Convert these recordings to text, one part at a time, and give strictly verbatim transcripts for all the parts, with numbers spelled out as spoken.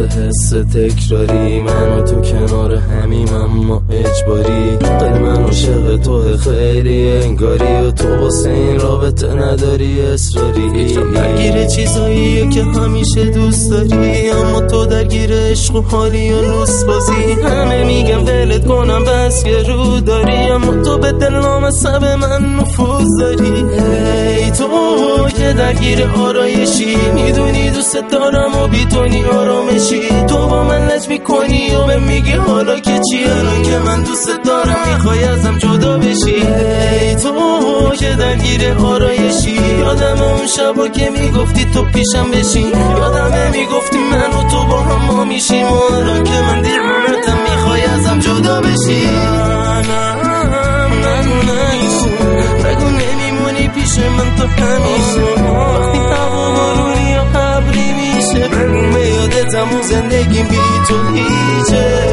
واسه حس تکراری، من و تو کنار همیم اما اجباری. خیلی من عاشق تو خیلی انگاری و تو واسه این رابطه نداری اصراری. درگیر چیزاییه که همیشه دوست داری، اما تو درگیر عشق و حالی و لوس بازی. همه میگم ولت کنم بس که رو داری، اما تو به دلم سب من نفوذ داری. ای تو که درگیر آرایشی، میدونی دوست دارم و بیتونی آرامشی. تو با من لج میکنی و به میگی حالا که چی؟ الان که من دوست دارم میخوای ازم جدا بشی. ای تو که درگیر آرایشی، یادم اون شبا که میگفتی تو پیشم بشین، یادمه میگفتی من و تو با هم ما میشیم، و الان که من دیوونتم میخوای ازم جدا بشی. بگو نمیمونی پیش من تو همیشه، وقتی هوا بارونی یا ابری میشه، بگو به یادتم و زندگیم بی تو هیچه.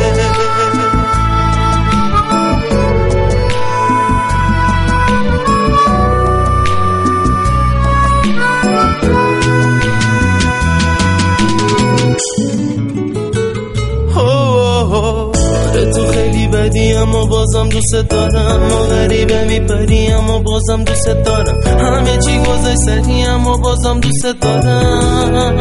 تو خیلی بدی اما بازم دوست دارم، ما غریبه میپری اما بازم دوست دارم، همه چی گذشت سری اما بازم دوست دارم.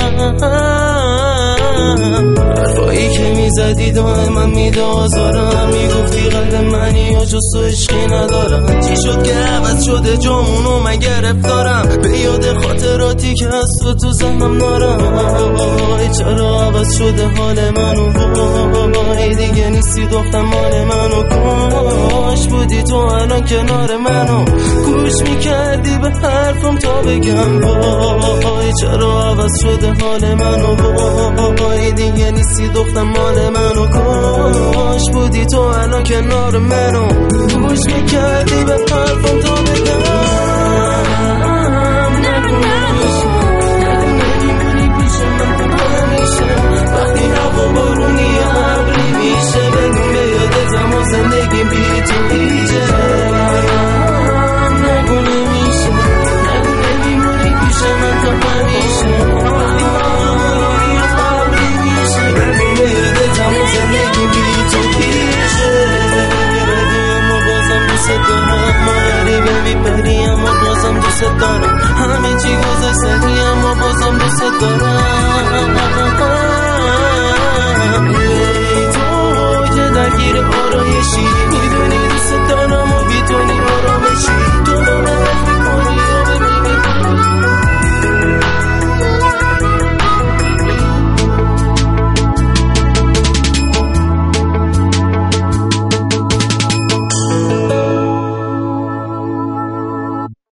حرفایی که میزدی دائما میده آزارم، میگفتی قلب منی و جز تو عشقی ندارم. چی شد که عوض شده جامونو من گرفتارم، به یاد خاطراتی که از تو تو ذهنم دارم. وای چرا عوض شده حال منو، وای دیگه نیستی دختر مال منو. کاش بودی تو الان کنار منو، گوش میکردی به حرفم تا بگم. وای چرا عوض شده حال منو، وای دیگه نیستی دختر مال منو. کاش بودی تو الان کنار منو، گوش میکردی به حرفم تا بگم.